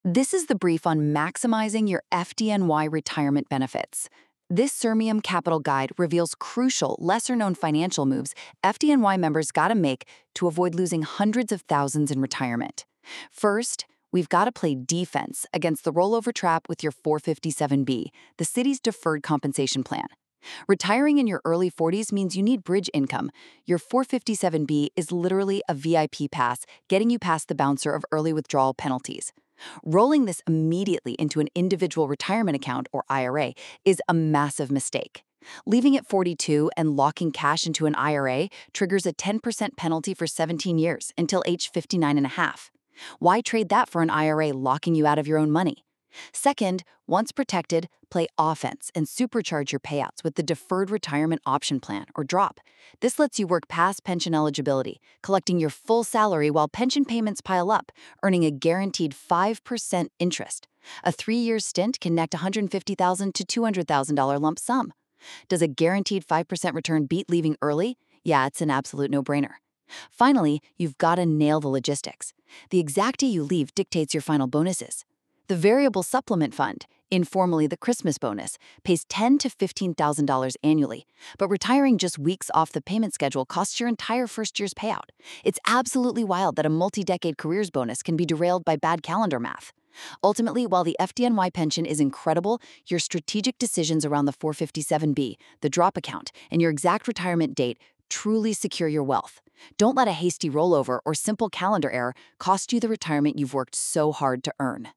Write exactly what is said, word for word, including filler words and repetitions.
This is the brief on maximizing your F D N Y retirement benefits. This Sermium Capital Guide reveals crucial, lesser-known financial moves F D N Y members gotta make to avoid losing hundreds of thousands in retirement. First, we've gotta play defense against the rollover trap with your four fifty-seven B, the city's deferred compensation plan. Retiring in your early forties means you need bridge income. Your four fifty-seven B is literally a V I P pass, getting you past the bouncer of early withdrawal penalties. Rolling this immediately into an individual retirement account, or I R A, is a massive mistake. Leaving at forty-two and locking cash into an I R A triggers a ten percent penalty for seventeen years, until age fifty-nine and a half. Why trade that for an I R A locking you out of your own money? Second, once protected, play offense and supercharge your payouts with the Deferred Retirement Option Plan, or DROP. This lets you work past pension eligibility, collecting your full salary while pension payments pile up, earning a guaranteed five percent interest. A three-year stint can net one hundred fifty thousand dollars to two hundred thousand dollars lump sum. Does a guaranteed five percent return beat leaving early? Yeah, it's an absolute no-brainer. Finally, you've got to nail the logistics. The exact day you leave dictates your final bonuses. The Variable Supplement Fund, informally the Christmas bonus, pays ten thousand to fifteen thousand dollars annually, but retiring just weeks off the payment schedule costs your entire first year's payout. It's absolutely wild that a multi-decade careers bonus can be derailed by bad calendar math. Ultimately, while the F D N Y pension is incredible, your strategic decisions around the four fifty-seven B, the drop account, and your exact retirement date truly secure your wealth. Don't let a hasty rollover or simple calendar error cost you the retirement you've worked so hard to earn.